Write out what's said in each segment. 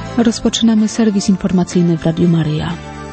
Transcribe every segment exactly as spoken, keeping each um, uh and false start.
Rozpoczynamy serwis informacyjny w Radiu Maryja.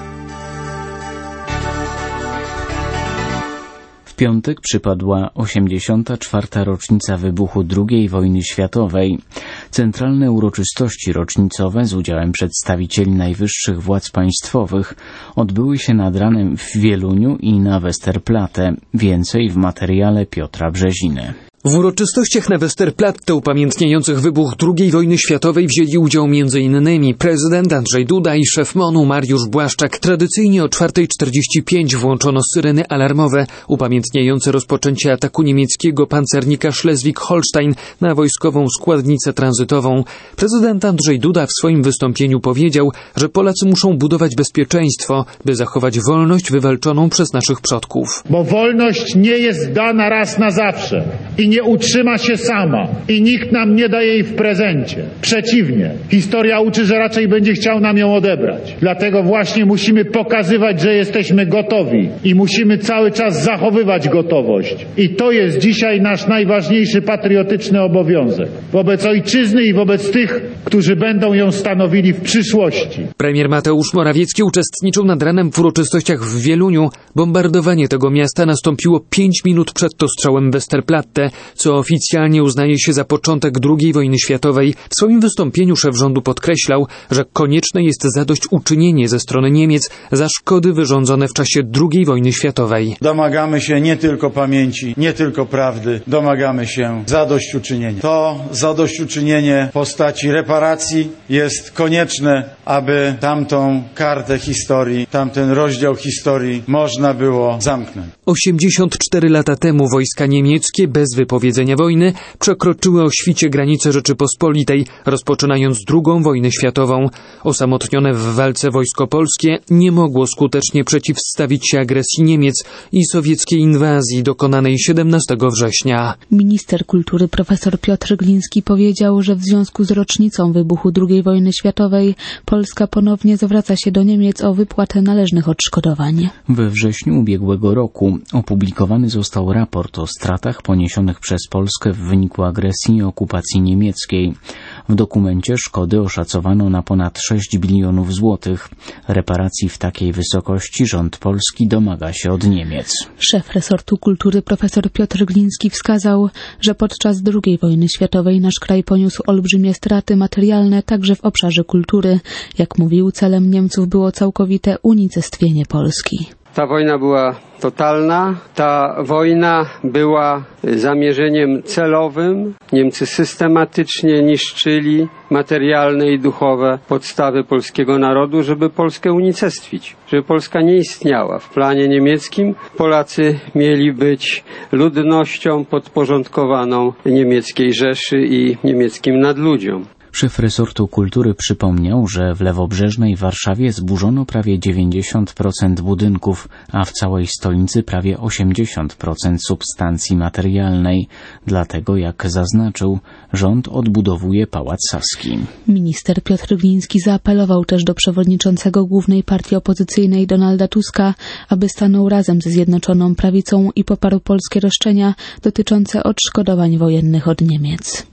W piątek przypadła osiemdziesiąta czwarta rocznica wybuchu drugiej wojny światowej. Centralne uroczystości rocznicowe z udziałem przedstawicieli najwyższych władz państwowych odbyły się nad ranem w Wieluniu i na Westerplatte. Więcej w materiale Piotra Brzeziny. W uroczystościach na Westerplatte upamiętniających wybuch drugiej wojny światowej wzięli udział m.in. prezydent Andrzej Duda i szef M O N u Mariusz Błaszczak. Tradycyjnie o czwarta czterdzieści pięć włączono syreny alarmowe upamiętniające rozpoczęcie ataku niemieckiego pancernika Schleswig-Holstein na wojskową składnicę tranzytową. Prezydent Andrzej Duda w swoim wystąpieniu powiedział, że Polacy muszą budować bezpieczeństwo, by zachować wolność wywalczoną przez naszych przodków. Bo wolność nie jest dana raz na zawsze i nie utrzyma się sama i nikt nam nie daje jej w prezencie. Przeciwnie, historia uczy, że raczej będzie chciał nam ją odebrać. Dlatego właśnie musimy pokazywać, że jesteśmy gotowi i musimy cały czas zachowywać gotowość. I to jest dzisiaj nasz najważniejszy patriotyczny obowiązek wobec ojczyzny i wobec tych, którzy będą ją stanowili w przyszłości. Premier Mateusz Morawiecki uczestniczył nad ranem w uroczystościach w Wieluniu. Bombardowanie tego miasta nastąpiło pięć minut przed ostrzałem Westerplatte, co oficjalnie uznaje się za początek drugiej wojny światowej. W swoim wystąpieniu szef rządu podkreślał, że konieczne jest zadośćuczynienie ze strony Niemiec za szkody wyrządzone w czasie drugiej wojny światowej. Domagamy się nie tylko pamięci, nie tylko prawdy, domagamy się zadośćuczynienia. To zadośćuczynienie w postaci reparacji jest konieczne, aby tamtą kartę historii, tamten rozdział historii można było zamknąć. osiemdziesiąt cztery lata temu wojska niemieckie bez wypowiedzenia wojny przekroczyły o świcie granice Rzeczypospolitej, rozpoczynając drugą wojnę światową. Osamotnione w walce wojsko polskie nie mogło skutecznie przeciwstawić się agresji Niemiec i sowieckiej inwazji dokonanej siedemnastego września. Minister kultury profesor Piotr Gliński powiedział, że w związku z rocznicą wybuchu drugiej wojny światowej Polska ponownie zwraca się do Niemiec o wypłatę należnych odszkodowań. We wrześniu ubiegłego roku opublikowany został raport o stratach poniesionych przez Polskę w wyniku agresji i okupacji niemieckiej. W dokumencie szkody oszacowano na ponad sześć bilionów złotych. Reparacji w takiej wysokości rząd polski domaga się od Niemiec. Szef resortu kultury profesor Piotr Gliński wskazał, że podczas drugiej wojny światowej nasz kraj poniósł olbrzymie straty materialne także w obszarze kultury. Jak mówił, celem Niemców było całkowite unicestwienie Polski. Ta wojna była totalna, ta wojna była zamierzeniem celowym. Niemcy systematycznie niszczyli materialne i duchowe podstawy polskiego narodu, żeby Polskę unicestwić, żeby Polska nie istniała. W planie niemieckim Polacy mieli być ludnością podporządkowaną niemieckiej Rzeszy i niemieckim nadludziom. Szef resortu kultury przypomniał, że w lewobrzeżnej Warszawie zburzono prawie dziewięćdziesiąt procent budynków, a w całej stolicy prawie osiemdziesiąt procent substancji materialnej. Dlatego, jak zaznaczył, rząd odbudowuje Pałac Saski. Minister Piotr Gliński zaapelował też do przewodniczącego głównej partii opozycyjnej Donalda Tuska, aby stanął razem ze Zjednoczoną Prawicą i poparł polskie roszczenia dotyczące odszkodowań wojennych od Niemiec.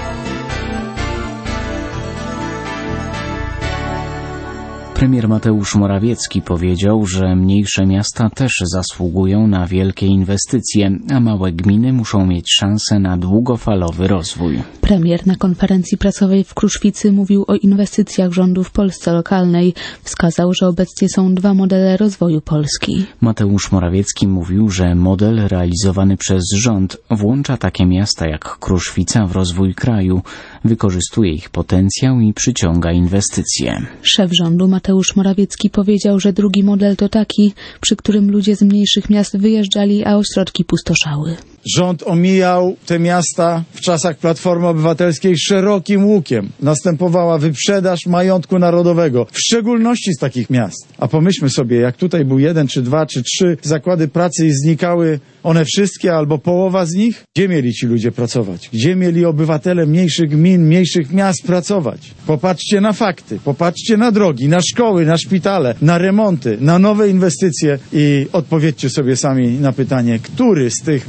Premier Mateusz Morawiecki powiedział, że mniejsze miasta też zasługują na wielkie inwestycje, a małe gminy muszą mieć szansę na długofalowy rozwój. Premier na konferencji prasowej w Kruszwicy mówił o inwestycjach rządu w Polsce lokalnej. Wskazał, że obecnie są dwa modele rozwoju Polski. Mateusz Morawiecki mówił, że model realizowany przez rząd włącza takie miasta jak Kruszwica w rozwój kraju, wykorzystuje ich potencjał i przyciąga inwestycje. Szef rządu Mateusz Morawiecki powiedział, że drugi model to taki, przy którym ludzie z mniejszych miast wyjeżdżali, a ośrodki pustoszały. Rząd omijał te miasta w czasach Platformy Obywatelskiej szerokim łukiem. Następowała wyprzedaż majątku narodowego, w szczególności z takich miast. A pomyślmy sobie, jak tutaj był jeden, czy dwa, czy trzy zakłady pracy i znikały one wszystkie albo połowa z nich, gdzie mieli ci ludzie pracować? Gdzie mieli obywatele mniejszych gmin, mniejszych miast pracować? Popatrzcie na fakty, popatrzcie na drogi, na szkoły, na szpitale, na remonty, na nowe inwestycje i odpowiedzcie sobie sami na pytanie, który z tych modeli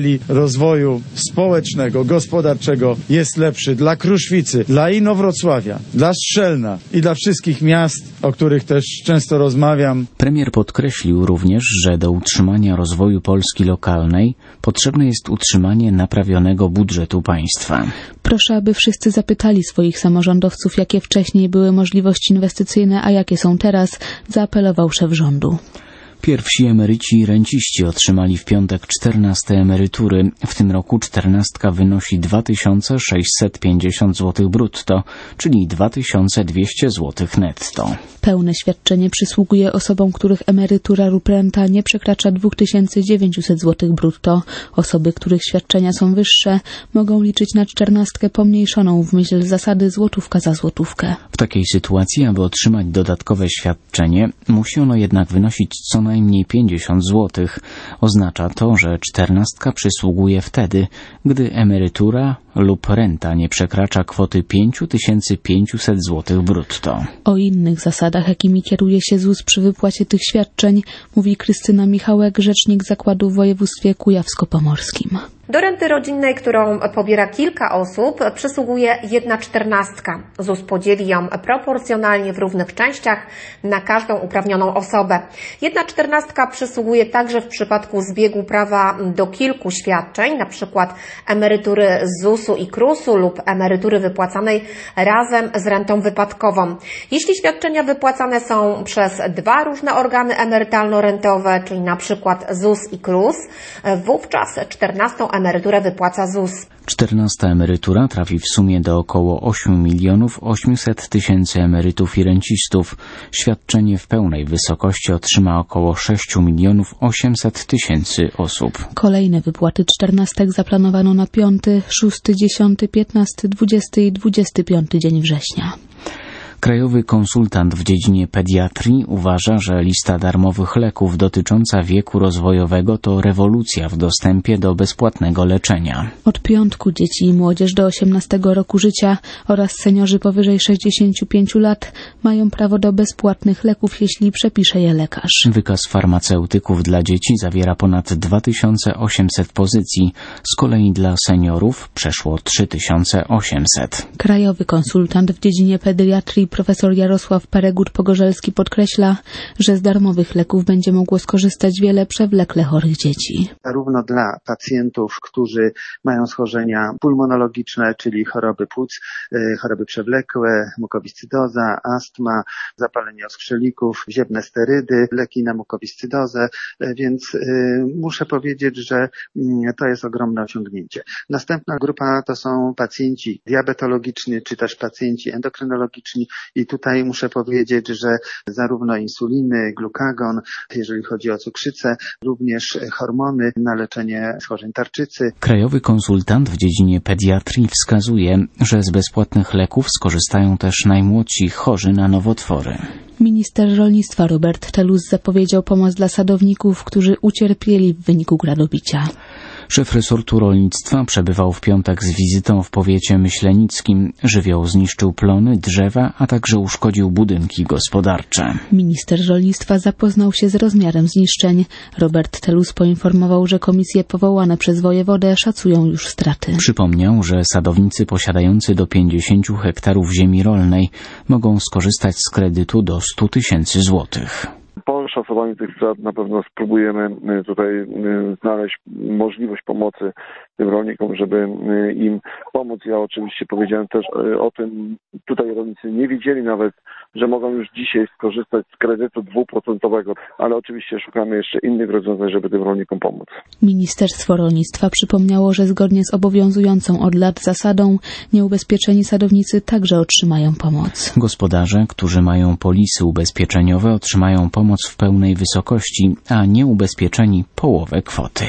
skali rozwoju społecznego, gospodarczego jest lepszy dla Kruszwicy, dla Inowrocławia, dla Strzelna i dla wszystkich miast, o których też często rozmawiam. Premier podkreślił również, że do utrzymania rozwoju Polski lokalnej potrzebne jest utrzymanie naprawionego budżetu państwa. Proszę, aby wszyscy zapytali swoich samorządowców, jakie wcześniej były możliwości inwestycyjne, a jakie są teraz, zaapelował szef rządu. Pierwsi emeryci i renciści otrzymali w piątek czternaste emerytury. W tym roku czternastka wynosi dwa tysiące sześćset pięćdziesiąt złotych brutto, czyli dwa tysiące dwieście złotych netto. Pełne świadczenie przysługuje osobom, których emerytura lub renta nie przekracza dwa tysiące dziewięćset złotych brutto. Osoby, których świadczenia są wyższe, mogą liczyć na czternastkę pomniejszoną w myśl zasady złotówka za złotówkę. W takiej sytuacji, aby otrzymać dodatkowe świadczenie, musi ono jednak wynosić co najmniej pięćdziesiąt złotych. Oznacza to, że czternastka przysługuje wtedy, gdy emerytura lub renta nie przekracza kwoty pięć tysięcy pięćset złotych brutto. O innych zasadach, jakimi kieruje się Z U S przy wypłacie tych świadczeń, mówi Krystyna Michałek, rzecznik zakładu w województwie kujawsko-pomorskim. Do renty rodzinnej, którą pobiera kilka osób, przysługuje jedna czternastka. Z U S podzieli ją proporcjonalnie w równych częściach na każdą uprawnioną osobę. Jedna czternastka przysługuje także w przypadku zbiegu prawa do kilku świadczeń, na przykład emerytury z Z U S u i K R U S u lub emerytury wypłacanej razem z rentą wypadkową. Jeśli świadczenia wypłacane są przez dwa różne organy emerytalno-rentowe, czyli na przykład Z U S i K R U S, wówczas czternastą emeryturę wypłaca Z U S. Czternasta emerytura trafi w sumie do około osiem milionów osiemset tysięcy emerytów i rencistów. Świadczenie w pełnej wysokości otrzyma około sześć milionów osiemset tysięcy osób. Kolejne wypłaty czternastek zaplanowano na piąty, szósty, dziesiąty, piętnasty, dwudziesty i dwudziesty piąty dzień września. Krajowy konsultant w dziedzinie pediatrii uważa, że lista darmowych leków dotycząca wieku rozwojowego to rewolucja w dostępie do bezpłatnego leczenia. Od piątku dzieci i młodzież do osiemnastego roku życia oraz seniorzy powyżej sześćdziesięciu pięciu lat mają prawo do bezpłatnych leków, jeśli przepisze je lekarz. Wykaz farmaceutyków dla dzieci zawiera ponad dwa tysiące osiemset pozycji, z kolei dla seniorów przeszło trzy tysiące osiemset. Krajowy konsultant w dziedzinie pediatrii profesor Jarosław Paregód-Pogorzelski podkreśla, że z darmowych leków będzie mogło skorzystać wiele przewlekle chorych dzieci. Zarówno dla pacjentów, którzy mają schorzenia pulmonologiczne, czyli choroby płuc, choroby przewlekłe, mukowiscydoza, astma, zapalenie oskrzelików, wziewne sterydy, leki na mukowiscydozę, więc muszę powiedzieć, że to jest ogromne osiągnięcie. Następna grupa to są pacjenci diabetologiczni, czy też pacjenci endokrynologiczni. I tutaj muszę powiedzieć, że zarówno insuliny, glukagon, jeżeli chodzi o cukrzycę, również hormony na leczenie schorzeń tarczycy. Krajowy konsultant w dziedzinie pediatrii wskazuje, że z bezpłatnych leków skorzystają też najmłodsi chorzy na nowotwory. Minister rolnictwa Robert Telus zapowiedział pomoc dla sadowników, którzy ucierpieli w wyniku gradobicia. Szef resortu rolnictwa przebywał w piątek z wizytą w powiecie myślenickim. Żywioł zniszczył plony, drzewa, a także uszkodził budynki gospodarcze. Minister rolnictwa zapoznał się z rozmiarem zniszczeń. Robert Telus poinformował, że komisje powołane przez wojewodę szacują już straty. Przypomniał, że sadownicy posiadający do pięćdziesięciu hektarów ziemi rolnej mogą skorzystać z kredytu do stu tysięcy złotych. Po szacowaniu tych strat na pewno spróbujemy tutaj znaleźć możliwość pomocy tym rolnikom, żeby im pomóc. Ja oczywiście powiedziałem też o tym, tutaj rolnicy nie wiedzieli nawet, że mogą już dzisiaj skorzystać z kredytu dwuprocentowego, ale oczywiście szukamy jeszcze innych rozwiązań, żeby tym rolnikom pomóc. Ministerstwo Rolnictwa przypomniało, że zgodnie z obowiązującą od lat zasadą nieubezpieczeni sadownicy także otrzymają pomoc. Gospodarze, którzy mają polisy ubezpieczeniowe, otrzymają pomoc w pełnej wysokości, a nieubezpieczeni połowę kwoty.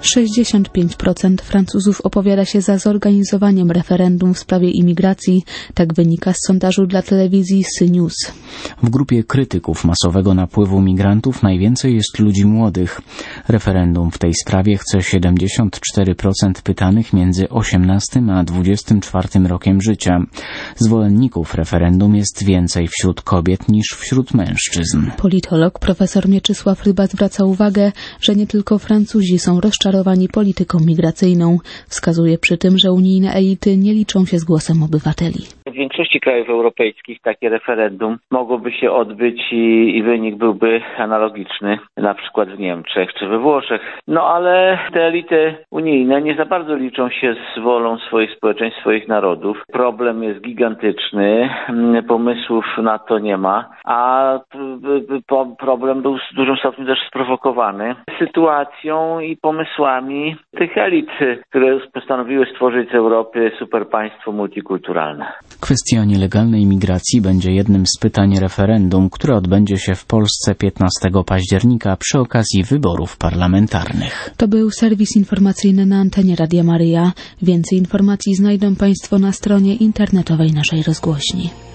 sześćdziesiąt pięć procent Francuzów opowiada się za zorganizowaniem referendum w sprawie imigracji, tak wynika z sondażu dla telewizji S Y News. W grupie krytyków masowego napływu migrantów najwięcej jest ludzi młodych. Referendum w tej sprawie chce siedemdziesiąt cztery procent pytanych między osiemnastym a dwudziestym czwartym rokiem życia. Zwolenników referendum jest więcej wśród kobiet niż wśród mężczyzn. Politolog profesor Mieczysław Ryba zwraca uwagę, że nie tylko Francuzi są rozczarowani polityką migracyjną. Wskazuje przy tym, że unijne elity nie liczą się z głosem obywateli. W większości krajów europejskich takie referendum mogłoby się odbyć i, i wynik byłby analogiczny, na przykład w Niemczech czy we Włoszech. No ale te elity unijne nie za bardzo liczą się z wolą swoich społeczeństw, swoich narodów. Problem jest gigantyczny, pomysłów na to nie ma, a problem był w dużym stopniu też sprowokowany sytuacją i pomysłami tych elit, które postanowiły stworzyć z Europy superpaństwo multikulturalne. Kwestia nielegalnej migracji będzie jednym z pytań referendum, które odbędzie się w Polsce piętnastego października przy okazji wyborów parlamentarnych. To był serwis informacyjny na antenie Radia Maryja. Więcej informacji znajdą Państwo na stronie internetowej naszej rozgłośni.